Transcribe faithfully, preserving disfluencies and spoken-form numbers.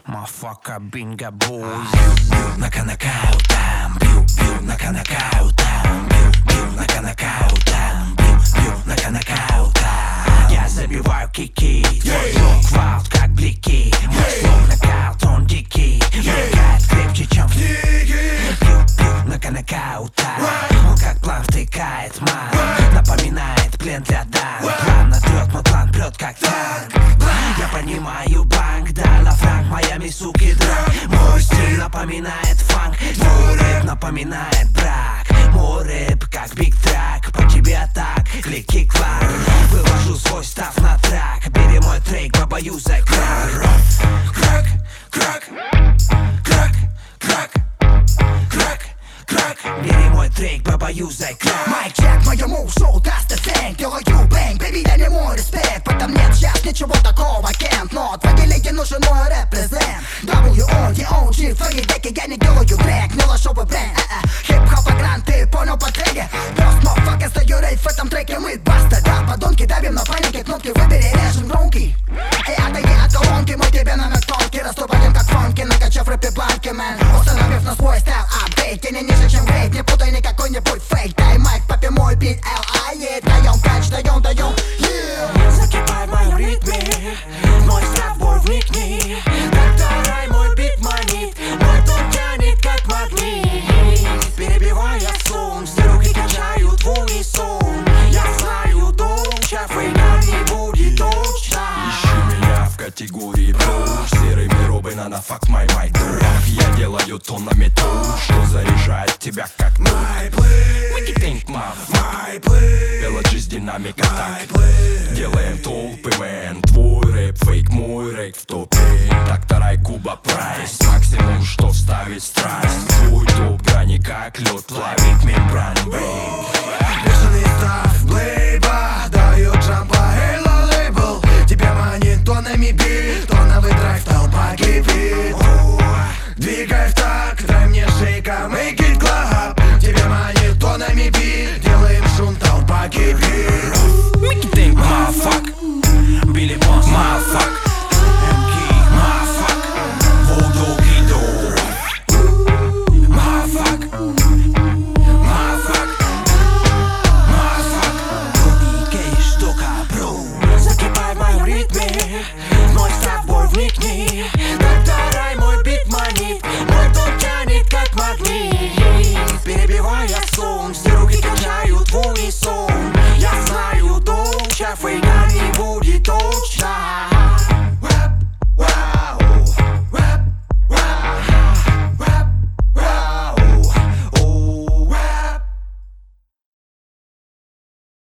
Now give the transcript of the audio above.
Мафака бинго бой. Бью, бью, нокаутам. Бью, бью, нокаутам. Бью, бью, нокаутам. Бью, бью, нокаутам. Я забиваю кики. Твой блок ваут, как блики. Мой слог нокаут, он дикий. Проникает крепче, чем в книге. Бью, бью, нокаутам. Он как план втыкает ман. Напоминает плен для дан. План натрет, мой план прет, как танк. Я понимаю банк, дала франк, Майами, суки, драк. Мой стиль напоминает фанк, твой рэп напоминает брак. Мой рэп как биг трак, по тебе так, клик-кик-клак. Вывожу свой став на трак, бери мой трек, побоюзай крак. Крак, крак, крак, крак, крак, крак. Бери мой трек, побоюзай крак. Майк чек, моему шоу даст эффект. Делаю бэнг, бэби, дай мне мой респект. Потом нет сейчас ничего такого, кент. Но твоей лиге нужен мой репрезент. дабл ю о и о джи, в твоей деке я не делаю трек, не лошовый бренд. Хип-хоп грант, ты понял по треке. Просто мофак, я стою рейв в этом треке. Мы баста, да, подонки, давим на панике. Кнопки выбери, режем громкий. Эй, отойди от колонки, мы тебе номер тонкий. Расступаем как фонки, накачав рэпе банки, мэн. Установив на свой стайл апдейт. Я не ниже, чем грейд, не путай ни какой-нибудь фейк. Дай майк, папе мой бит, эл ай е. Даем кач, даем, даем, yeah. Закипай в моем ритме, мой став бой вникни. Повторяй мой бит манит, мой тон тянет как магнит. Перебивая сон, все руки качают в унисон. Я знаю дождь, а фейка не будет точно. Ищи меня в категории дождь. Серыми робина на факт май май трек. Я делаю тоннами то, что заряжает тебя как ноль. Make it think, mom. Белоджи с динамика так. Делаем толпы, мэн. Твой рэп, фейк, мой рэп в топе. Так тарай